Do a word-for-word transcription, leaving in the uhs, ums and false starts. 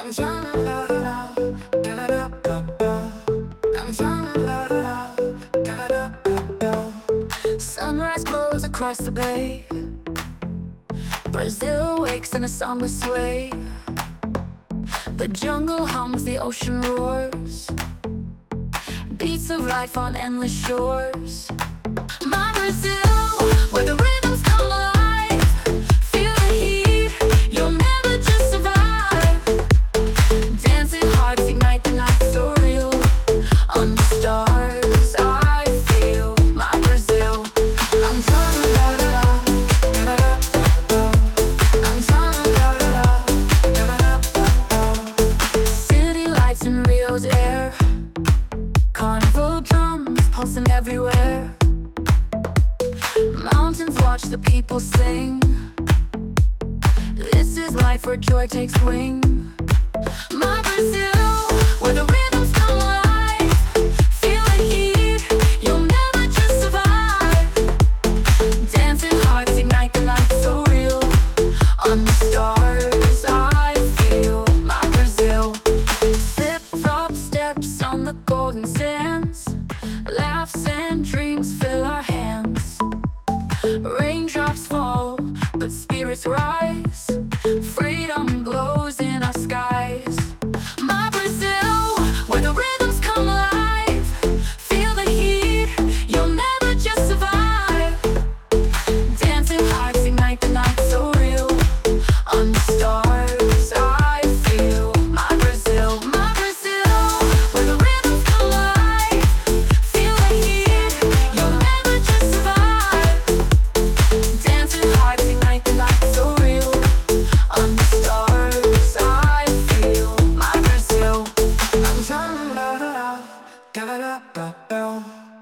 I'm tryna love it up, give it up, up, up. I'm tryna love it up, give it up, up, up. Sunrise glows across the bay. Brazil wakes in a summer sway. The jungle hums, the ocean roars. Beats of life on endless shores. My Brazil, where the rhythms come alive. Feel the heat, you'll never just survive. Dancing hearts ignite the night so real. Under stars I feel my Brazil. I'm tryna love it up, give it up, up, up. I'm tryna love it up, give it up, up, up. City lights in Rio's air. Carnival drums pulsing everywhere. Mountains watch the people sing. This is life where joy takes wing. My Brazil, where the rhythms come alive. Feel the heat, you'll never just survive. Dancing hearts ignite the night so real. On the stars I feel my Brazil. Flip-flop steps on the golden sands. Laughs and dreams fill our hands. Raindrops fall, but spirits rise. Freedom glows in our skies. My Brazil, where the rhythms come alive. Feel the heat, you'll never just survive. Dancing hearts ignite the night so real. On the stars I feel my Brazil. My Brazil, where the rhythms come alive. Feel the heat, you'll never just survive. Dancing hearts ignite the night so real. On the stars I feel my Brazil. I'm tryna love it up, give it up, up, up.